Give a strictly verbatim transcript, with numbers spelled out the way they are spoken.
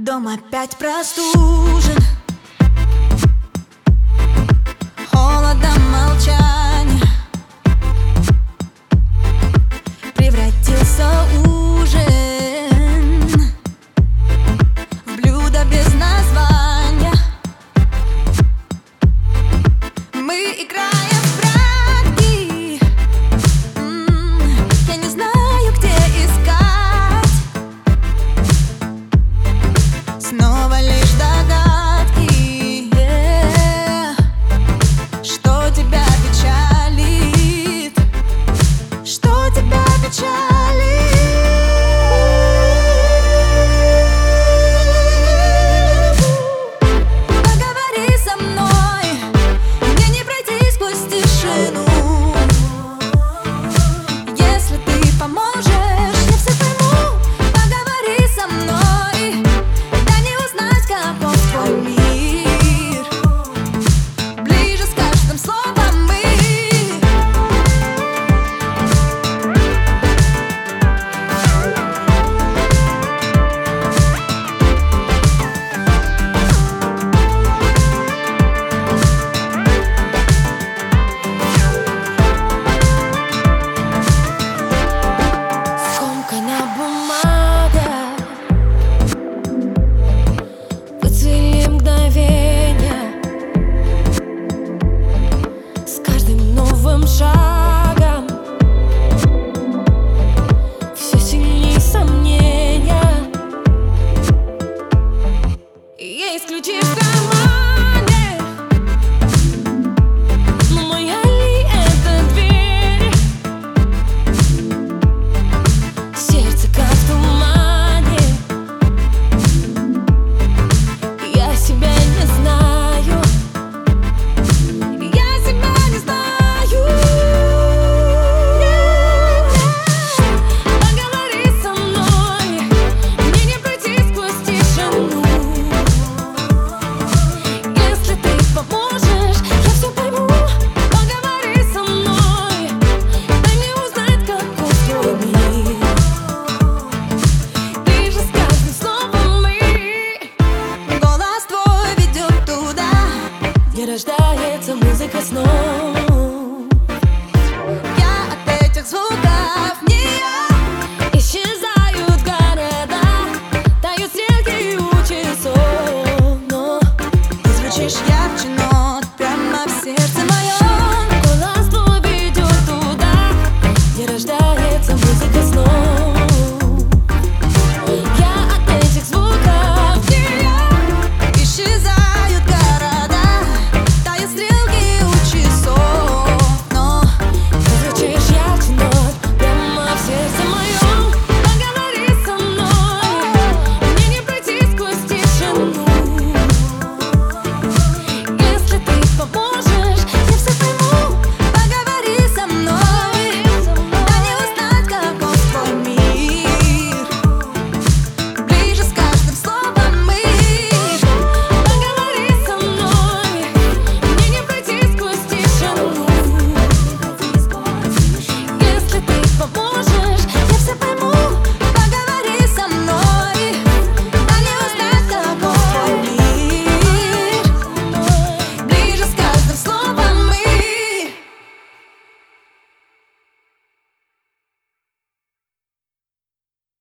Дом опять простужен, холодом молчания превратился ужин в блюдо без названия. Мы играем в прятки, М-м, я не знаю, где искать. Снова лишь догадки, yeah. Что тебя печалит? Что тебя печалит? Поговори со мной, мне не пройти сквозь тишину. Если ты поможешь, я все пойму. Поговори со мной, дай мне узнать, каков твой мир. Ближе с каждым словом мы. Скомкана бумага, выцвели мгновения. С каждым новым шагом все сильнее сомнения. Есть ключи в кармане, но моя ли это дверь? Сердце как в тумане, я себя не знаю, я себя не знаю. Поговори со мной, мне не пройти сквозь тишину. Если ты поможешь, я все пойму. Поговори со мной, дай мне узнать, каков твой мир. Ближе с каждым словом мы. Голос твой ведет туда, где рождается музыка снов. Я от этих звуков не я. Исчезают города, тают стрелки у часов, но ты звучишь ярче, но